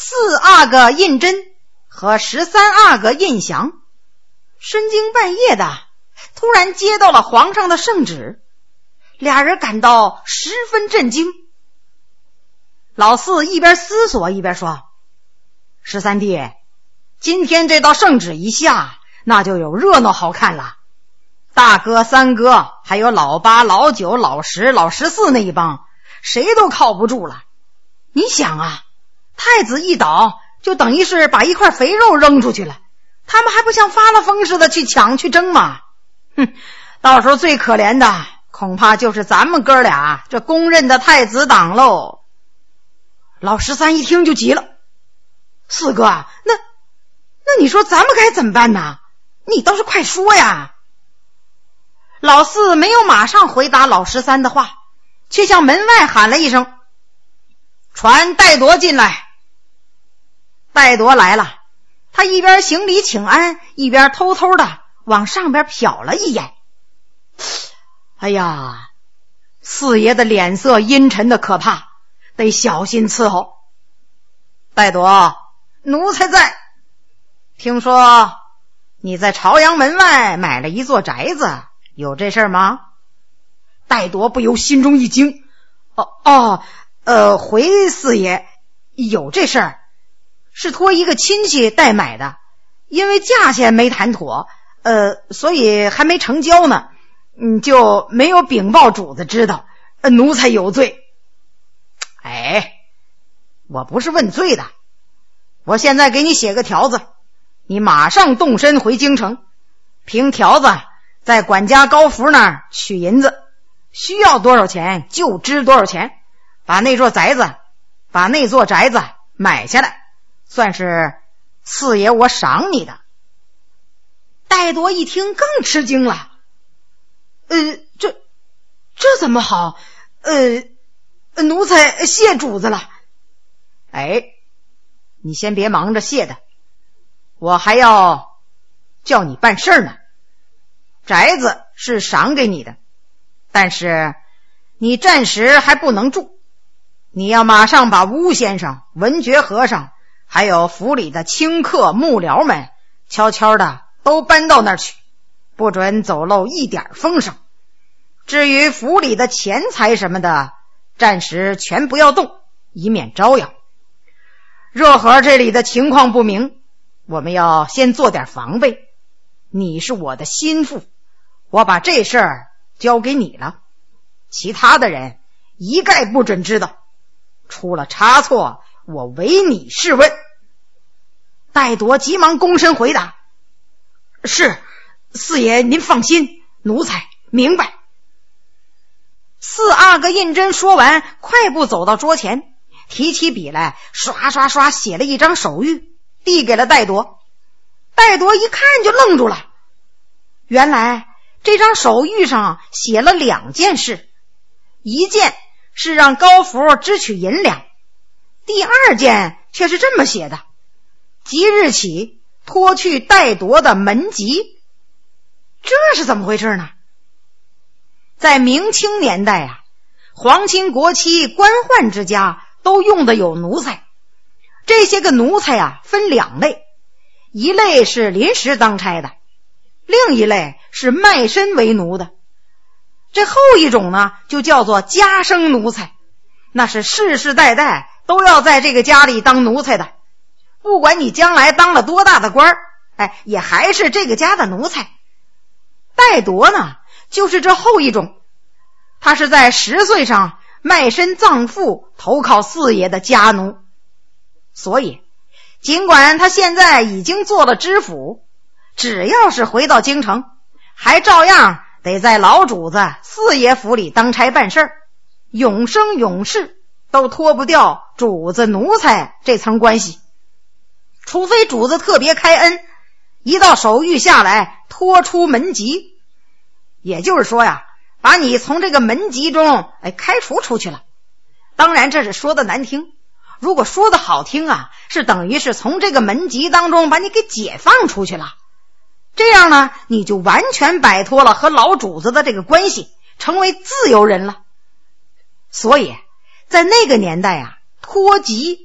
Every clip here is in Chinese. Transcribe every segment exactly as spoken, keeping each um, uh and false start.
四阿哥胤禛和十三阿哥胤祥深更半夜的突然接到了皇上的圣旨，俩人感到十分震惊。老四一边思索一边说，十三弟，今天这道圣旨一下，那就有热闹好看了。大哥三哥还有老八老九老十老十四那一帮，谁都靠不住了。你想啊，太子一倒就等于是把一块肥肉扔出去了，他们还不像发了疯似的去抢去争吗？哼，到时候最可怜的恐怕就是咱们哥俩这公认的太子党喽。老十三一听就急了，四哥，那那你说咱们该怎么办呢？你倒是快说呀。老四没有马上回答老十三的话，却向门外喊了一声，传戴铎进来。戴铎来了，他一边行礼请安，一边偷偷的往上边瞟了一眼。哎呀，四爷的脸色阴沉的可怕，得小心伺候。戴铎，奴才在。听说你在朝阳门外买了一座宅子，有这事儿吗？戴铎不由心中一惊，哦哦，呃，回四爷，有这事儿，是托一个亲戚代买的，因为价钱没谈妥，呃，所以还没成交呢，嗯，就没有禀报主子知道，呃，奴才有罪。哎，我不是问罪的，我现在给你写个条子，你马上动身回京城，凭条子在管家高福那儿取银子，需要多少钱就支多少钱，把那座宅子把那座宅子买下来，算是四爷我赏你的。戴铎一听更吃惊了，呃，这这怎么好？呃，奴才谢主子了。哎，你先别忙着谢的，我还要叫你办事呢。宅子是赏给你的，但是你暂时还不能住，你要马上把巫先生、文觉和尚还有府里的清客幕僚们悄悄的都搬到那儿去，不准走漏一点风声。至于府里的钱财什么的，暂时全不要动，以免招摇。热河这里的情况不明，我们要先做点防备。你是我的心腹，我把这事儿交给你了，其他的人一概不准知道，出了差错，我唯你是问。戴铎急忙躬身回答，是，四爷您放心，奴才明白。四阿哥胤禛说完，快步走到桌前，提起笔来，刷刷刷写了一张手谕，递给了戴铎。戴铎一看就愣住了，原来这张手谕上写了两件事，一件是让高福支取银两，第二件却是这么写的，即日起脱去戴铎的门籍。这是怎么回事呢？在明清年代啊，皇亲国戚官宦之家都用的有奴才，这些个奴才啊分两类，一类是临时当差的，另一类是卖身为奴的。这后一种呢就叫做家生奴才，那是世世代代都要在这个家里当奴才的，不管你将来当了多大的官，哎，也还是这个家的奴才。戴铎呢就是这后一种，他是在十岁上卖身葬父，投靠四爷的家奴，所以尽管他现在已经做了知府，只要是回到京城，还照样得在老主子四爷府里当差办事儿，永生永世都脱不掉主子奴才这层关系，除非主子特别开恩，一道手谕下来脱出门籍，也就是说呀，把你从这个门籍中哎开除出去了。当然这是说的难听，如果说的好听啊，是等于是从这个门籍当中把你给解放出去了。这样呢，你就完全摆脱了和老主子的这个关系，成为自由人了。所以在那个年代啊，脱籍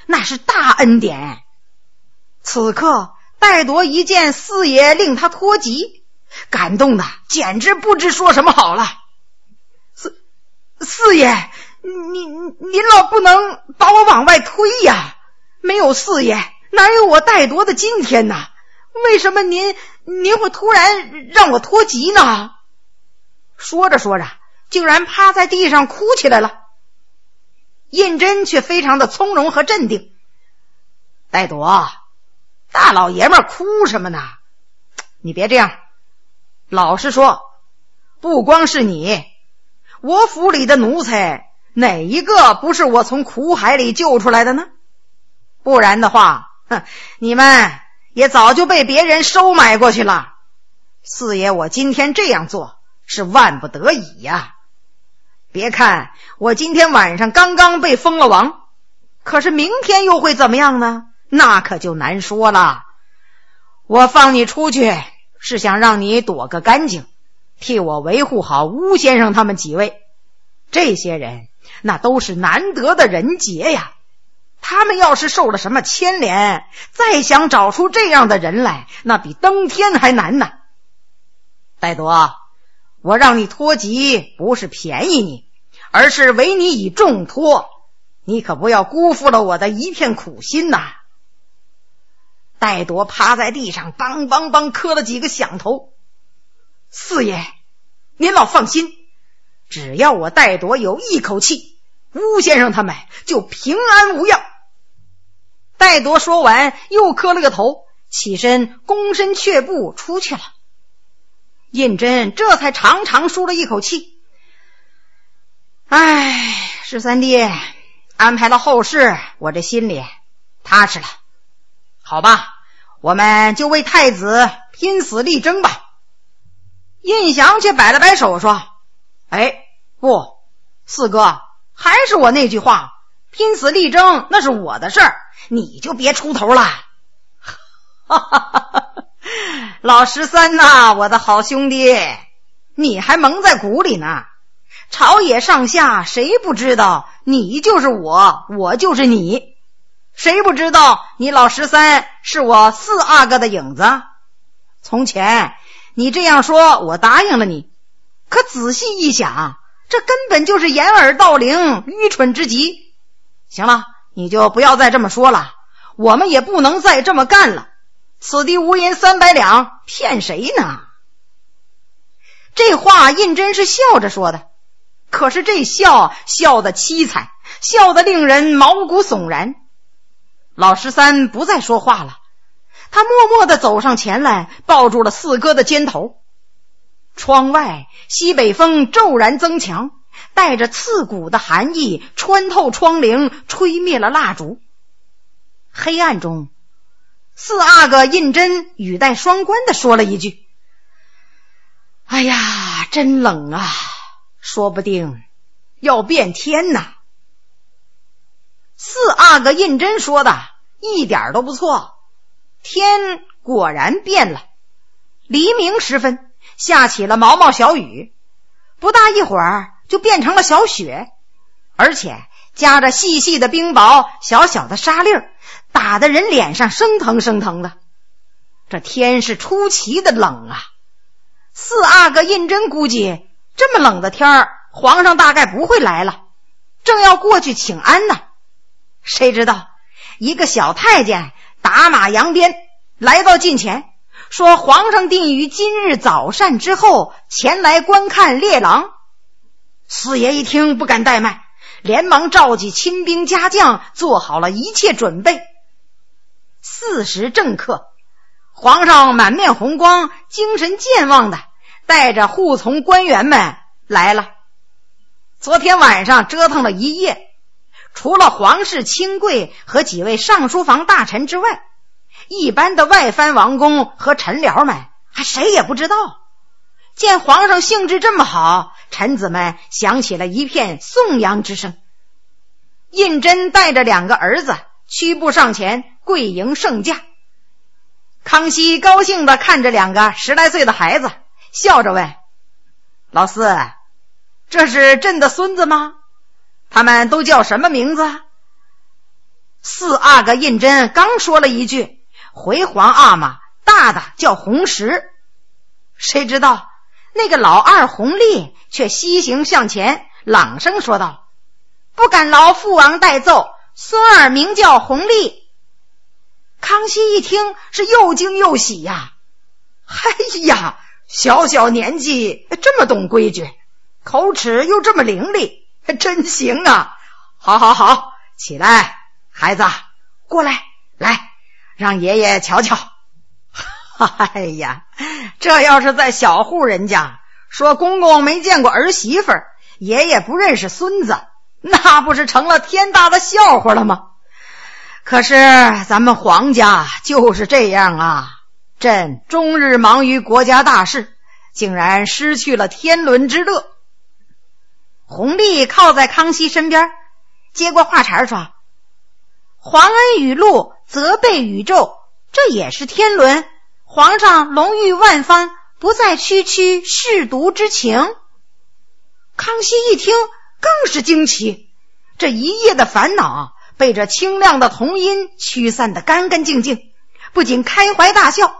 那是大恩典。此刻戴铎一见四爷令他脱籍，感动的简直不知说什么好了。四四爷，您您老不能把我往外推呀！没有四爷，哪有我戴铎的今天呢？为什么您您会突然让我脱籍呢？说着说着，竟然趴在地上哭起来了。胤禛却非常的从容和镇定。戴铎，大老爷们哭什么呢？你别这样，老实说，不光是你，我府里的奴才哪一个不是我从苦海里救出来的呢？不然的话，哼，你们也早就被别人收买过去了。四爷，我今天这样做是万不得已呀。别看我今天晚上刚刚被封了王，可是明天又会怎么样呢？那可就难说了。我放你出去是想让你躲个干净，替我维护好巫先生他们几位。这些人那都是难得的人杰呀，他们要是受了什么牵连，再想找出这样的人来，那比登天还难呢。戴铎，我让你脱籍不是便宜你，而是委你以重托，你可不要辜负了我的一片苦心呐。戴铎趴在地上梆梆梆磕了几个响头。四爷，您老放心，只要我戴铎有一口气，巫先生他们就平安无恙。戴铎说完又磕了个头，起身躬身却步出去了。胤禛这才长长舒了一口气。唉，十三弟安排了后事，我这心里踏实了。好吧，我们就为太子拼死力争吧。胤祥却摆了摆手说，哎，不，四哥，还是我那句话，拼死力争那是我的事儿，你就别出头了。哈哈哈哈，老十三呐，我的好兄弟，你还蒙在鼓里呢。朝野上下谁不知道你就是我，我就是你？谁不知道你老十三是我四阿哥的影子？从前你这样说，我答应了你，可仔细一想，这根本就是掩耳盗铃，愚蠢之极。行了，你就不要再这么说了，我们也不能再这么干了。此地无银三百两，骗谁呢？这话胤禛是笑着说的，可是这笑笑得凄惨，笑得令人毛骨悚然。老十三不再说话了，他默默地走上前来，抱住了四哥的肩头。窗外西北风骤然增强，带着刺骨的寒意穿透窗棂，吹灭了蜡烛。黑暗中，四阿哥胤禛语带双关地说了一句，哎呀，真冷啊，说不定要变天呐。四阿哥胤禛说的一点都不错，天果然变了。黎明时分，下起了毛毛小雨，不大一会儿就变成了小雪，而且夹着细细的冰雹，小小的沙粒儿，打得人脸上生疼生疼的。这天是出奇的冷啊！四阿哥胤禛估计这么冷的天儿，皇上大概不会来了，正要过去请安呢。谁知道一个小太监打马扬鞭来到近前，说皇上定于今日早膳之后前来观看猎狼。四爷一听不敢怠慢，连忙召集亲兵家将，做好了一切准备。四时正刻，皇上满面红光，精神健旺的带着护从官员们来了。昨天晚上折腾了一夜，除了皇室亲贵和几位上书房大臣之外，一般的外藩王公和臣僚们还谁也不知道。见皇上兴致这么好，臣子们响起了一片颂扬之声。胤禛带着两个儿子屈步上前跪迎圣驾。康熙高兴地看着两个十来岁的孩子，笑着问，老四，这是朕的孙子吗？他们都叫什么名字？ 四阿哥胤禛刚说了一句回皇阿玛大的叫红石，谁知道那个老二弘历却西行向前，朗声说道：不敢劳父王代奏，孙儿名叫弘历。康熙一听是又惊又喜呀，哎呀，小小年纪这么懂规矩，口齿又这么伶俐，真行啊！好好好，起来，孩子，过来，来，让爷爷瞧瞧。哎呀，这要是在小户人家，说公公没见过儿媳妇，爷爷不认识孙子，那不是成了天大的笑话了吗？可是咱们皇家就是这样啊，朕终日忙于国家大事，竟然失去了天伦之乐。弘历靠在康熙身边，接过话茬说：皇恩雨露，责备宇宙，这也是天伦，皇上龙御万方，不再区区舐犊之情。康熙一听更是惊奇，这一夜的烦恼被这清亮的童音驱散得干干净净，不仅开怀大笑。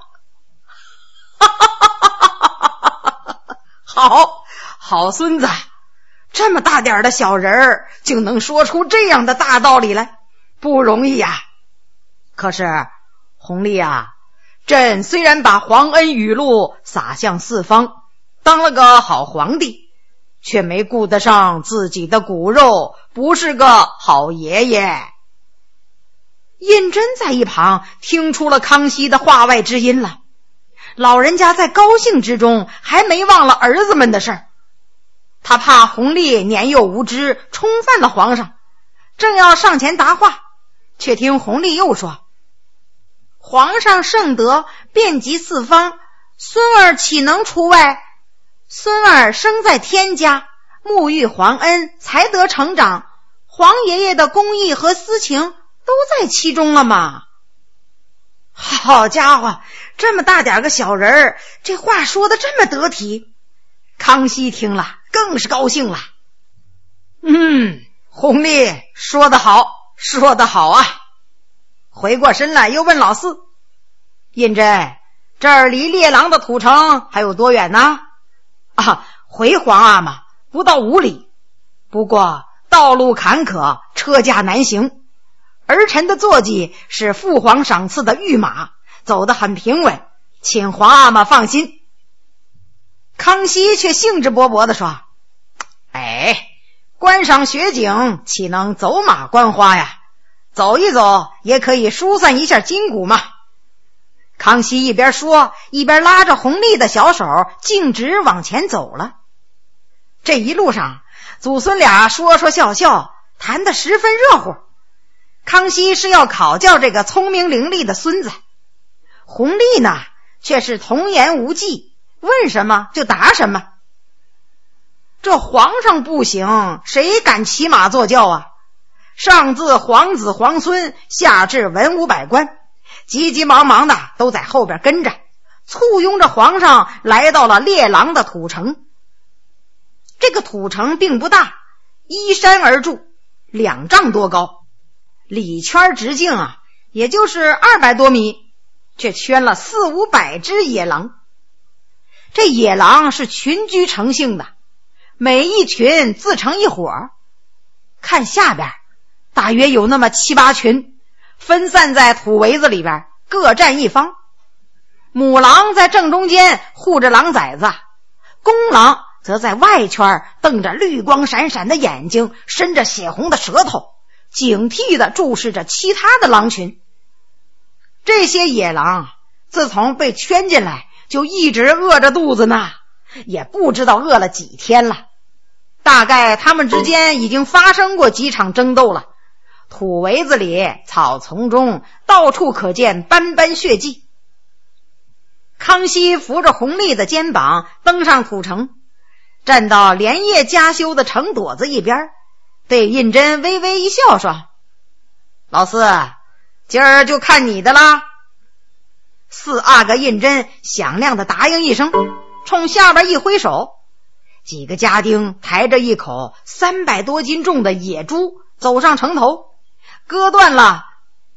好好孙子，这么大点的小人儿竟能说出这样的大道理来，不容易啊。可是弘历啊，朕虽然把皇恩雨露洒向四方，当了个好皇帝，却没顾得上自己的骨肉，不是个好爷爷。胤禛在一旁听出了康熙的话外之音了，老人家在高兴之中还没忘了儿子们的事儿，他怕弘历年幼无知冲犯了皇上，正要上前答话，却听弘历又说：皇上圣德遍及四方，孙儿岂能除外？孙儿生在天家，沐浴皇恩，才得成长，皇爷爷的公义和私情都在其中了嘛。好家伙，这么大点个小人儿，这话说的这么得体。康熙听了更是高兴了。嗯，弘历说得好，说得好啊。回过身来又问老四：胤禛，这儿离列郎的土城还有多远呢？啊，回皇阿玛不到五里，不过道路坎坷，车驾难行。儿臣的坐骑是父皇赏赐的御马，走得很平稳，请皇阿玛放心。康熙却兴致勃勃地说：哎，观赏雪景岂能走马观花呀？走一走也可以疏散一下筋骨嘛。康熙一边说，一边拉着弘历的小手径直往前走了。这一路上祖孙俩说说笑笑，谈得十分热乎。康熙是要考教这个聪明伶俐的孙子，弘历呢却是童言无忌，问什么就答什么。这皇上不行，谁敢骑马坐轿啊？上至皇子皇孙，下至文武百官，急急忙忙的都在后边跟着，簇拥着皇上来到了列郎的土城。这个土城并不大，依山而筑，两丈多高，里圈直径啊也就是二百多米，却圈了四五百只野狼。这野狼是群居成性的，每一群自成一伙，看下边大约有那么七八群，分散在土围子里边，各占一方。母狼在正中间护着狼崽子，公狼则在外圈瞪着绿光闪闪的眼睛，伸着血红的舌头，警惕地注视着其他的狼群。这些野狼自从被圈进来，就一直饿着肚子呢，也不知道饿了几天了。大概他们之间已经发生过几场争斗了。土围子里，草丛中，到处可见斑斑血迹。康熙扶着弘历的肩膀登上土城，站到连夜加修的城垛子一边，对胤禛微微一笑说：老四，今儿就看你的啦。四阿哥胤禛响亮的答应一声，冲下边一挥手，几个家丁抬着一口三百多斤重的野猪走上城头，割断了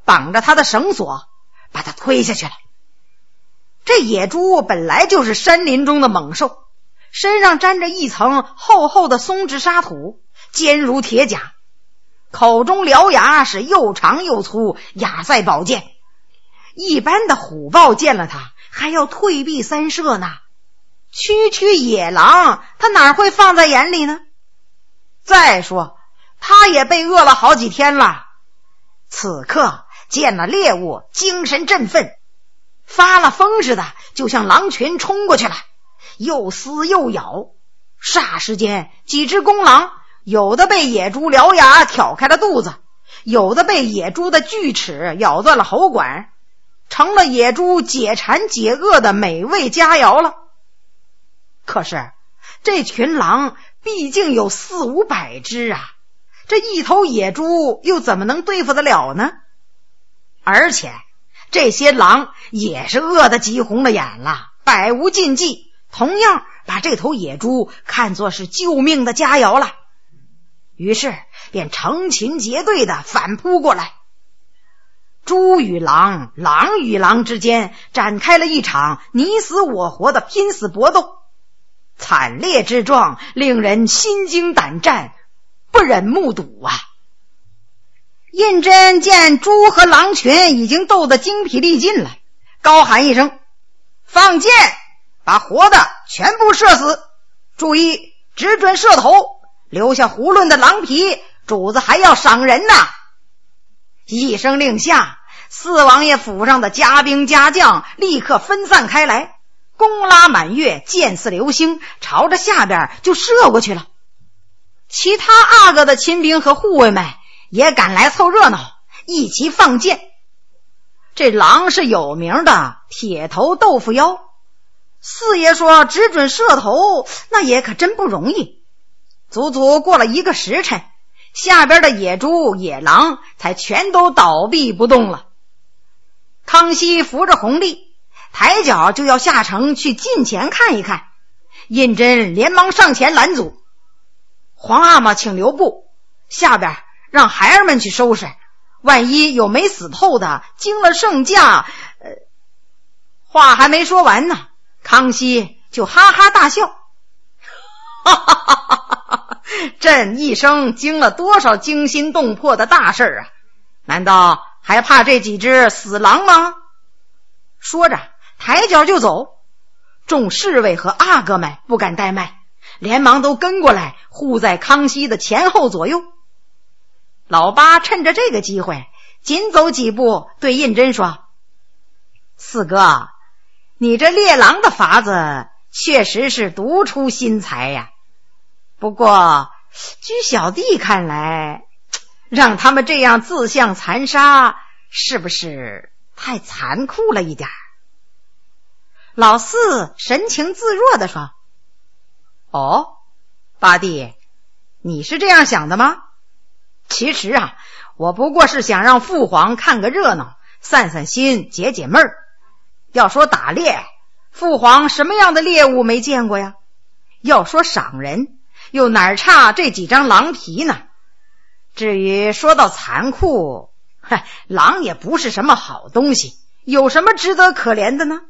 绑着他的绳索，把他推下去了。这野猪本来就是山林中的猛兽，身上沾着一层厚厚的松质沙土，坚如铁甲，口中獠牙是又长又粗，亚赛宝剑。一般的虎豹见了他还要退避三舍呢，区区野狼他哪会放在眼里呢？再说他也被饿了好几天了，此刻见了猎物，精神振奋，发了疯似的就向狼群冲过去了，又撕又咬。霎时间几只公狼有的被野猪獠牙挑开了肚子，有的被野猪的锯齿咬断了喉管，成了野猪解馋解饿的美味佳肴了。可是这群狼毕竟有四五百只啊，这一头野猪又怎么能对付得了呢？而且这些狼也是饿得急红了眼了，百无禁忌，同样把这头野猪看作是救命的佳肴了，于是便成群结队的反扑过来。猪与狼，狼与狼之间展开了一场你死我活的拼死搏斗，惨烈之状令人心惊胆战，不忍目睹啊！胤禛见猪和狼群已经斗得精疲力尽了，高喊一声：放箭，把活的全部射死，注意只准射头，留下囫囵的狼皮，主子还要赏人呐！一声令下，四王爷府上的家兵家将立刻分散开来，弓拉满月，箭似流星，朝着下边就射过去了。其他阿哥的亲兵和护卫们也赶来凑热闹，一起放箭。这狼是有名的铁头豆腐腰，四爷说只准射头，那也可真不容易。足足过了一个时辰，下边的野猪野狼才全都倒闭不动了。康熙扶着弘历，抬脚就要下城去近前看一看，胤禛连忙上前拦阻：皇阿玛请留步，下边让孩儿们去收拾，万一有没死透的惊了圣驾。呃，话还没说完呢，康熙就哈哈大笑，哈哈哈哈哈！朕一生经了多少惊心动魄的大事啊，难道还怕这几只死狼吗？说着抬脚就走，众侍卫和阿哥们不敢怠慢，连忙都跟过来护在康熙的前后左右。老八趁着这个机会紧走几步，对胤禛说：四哥，你这猎狼的法子确实是独出心裁呀，不过据小弟看来，让他们这样自相残杀，是不是太残酷了一点？老四神情自若地说：哦，八弟，你是这样想的吗？其实啊，我不过是想让父皇看个热闹，散散心，解解闷儿。要说打猎，父皇什么样的猎物没见过呀？要说赏人，又哪差这几张狼皮呢？至于说到残酷，嗨，狼也不是什么好东西，有什么值得可怜的呢？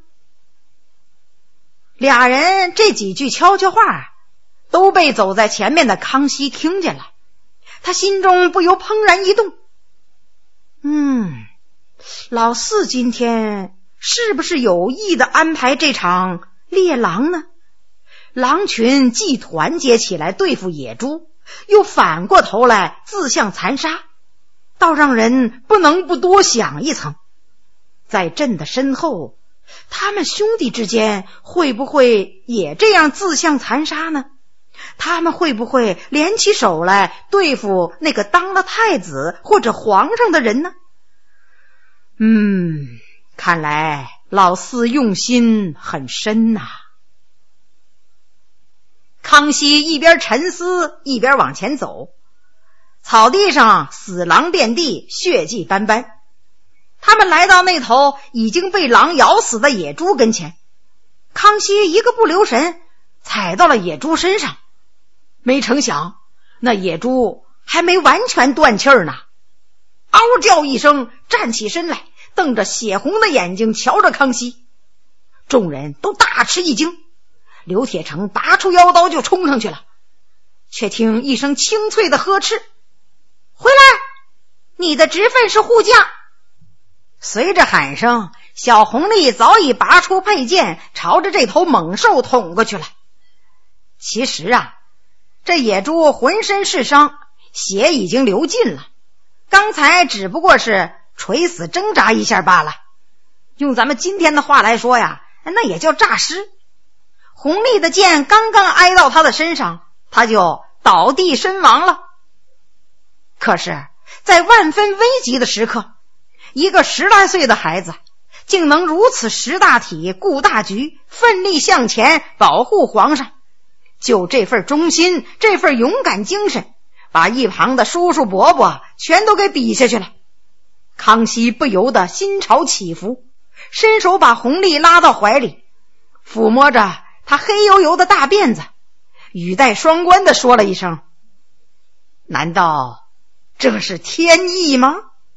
俩人这几句悄悄话都被走在前面的康熙听见了，他心中不由怦然一动。嗯，老四今天是不是有意的安排这场猎狼呢？狼群既团结起来对付野猪，又反过头来自相残杀，倒让人不能不多想一层。在朕的身后，他们兄弟之间会不会也这样自相残杀呢？他们会不会联起手来对付那个当了太子或者皇上的人呢？嗯，看来老四用心很深呐。康熙一边沉思一边往前走，草地上死狼遍地，血迹斑斑。他们来到那头已经被狼咬死的野猪跟前，康熙一个不留神踩到了野猪身上，没成想那野猪还没完全断气儿呢。 嗷叫一声，站起身来，瞪着血红的眼睛瞧着康熙。众人都大吃一惊，刘铁成拔出腰刀就冲上去了，却听一声清脆的呵斥：回来，你的职分是护驾。随着喊声，小红丽早已拔出佩剑，朝着这头猛兽捅过去了。其实啊，这野猪浑身是伤，血已经流尽了，刚才只不过是垂死挣扎一下罢了。用咱们今天的话来说呀，那也叫诈尸。红丽的剑刚刚挨到他的身上，他就倒地身亡了。可是在万分危急的时刻，一个十来岁的孩子竟能如此识大体、顾大局，奋力向前保护皇上。就这份忠心，这份勇敢精神，把一旁的叔叔伯伯全都给比下去了。康熙不由得心潮起伏，伸手把红丽拉到怀里，抚摸着她黑油油的大辫子，语带双关地说了一声：难道这是天意吗？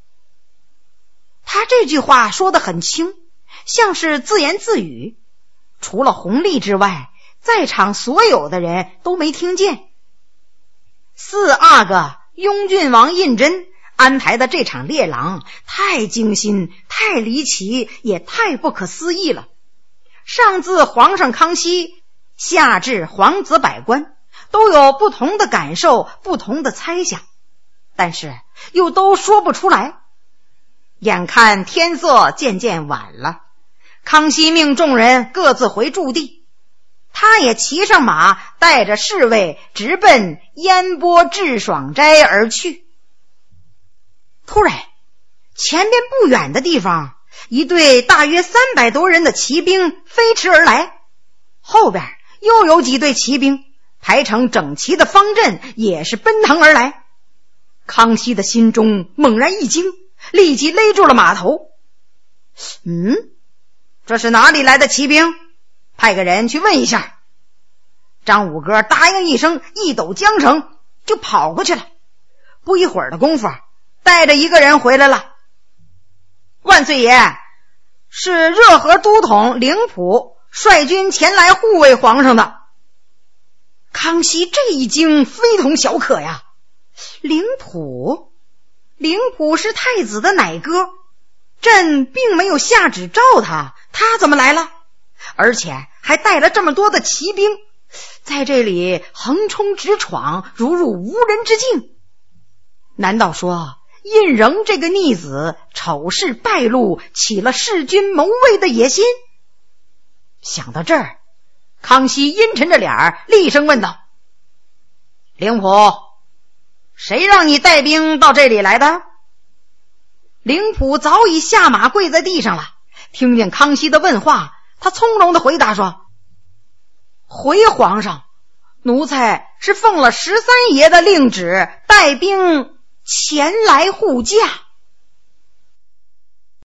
他这句话说得很轻，像是自言自语，除了红丽之外，在场所有的人都没听见。四阿哥雍郡王胤禛安排的这场猎狼太精心，太离奇，也太不可思议了。上自皇上康熙，下至皇子百官，都有不同的感受，不同的猜想，但是又都说不出来。眼看天色渐渐晚了，康熙命众人各自回驻地，他也骑上马，带着侍卫直奔烟波致爽斋而去。突然，前边不远的地方，一队大约三百多人的骑兵飞驰而来，后边又有几队骑兵排成整齐的方阵，也是奔腾而来。康熙的心中猛然一惊，立即勒住了马头。嗯，这是哪里来的骑兵？派个人去问一下。张五哥答应一声，一抖缰绳就跑过去了。不一会儿的功夫，带着一个人回来了。万岁爷，是热河都统凌普率军前来护卫皇上的。康熙这一惊非同小可呀。凌普凌普是太子的奶哥，朕并没有下旨召他，他怎么来了？而且还带了这么多的骑兵，在这里横冲直闯，如入无人之境。难道说胤禛这个逆子丑事败露，起了弑君谋位的野心？想到这儿，康熙阴沉着脸厉声问道：凌普，谁让你带兵到这里来的？凌普早已下马跪在地上了，听见康熙的问话，他从容地回答说：回皇上，奴才是奉了十三爷的令旨，带兵前来护驾。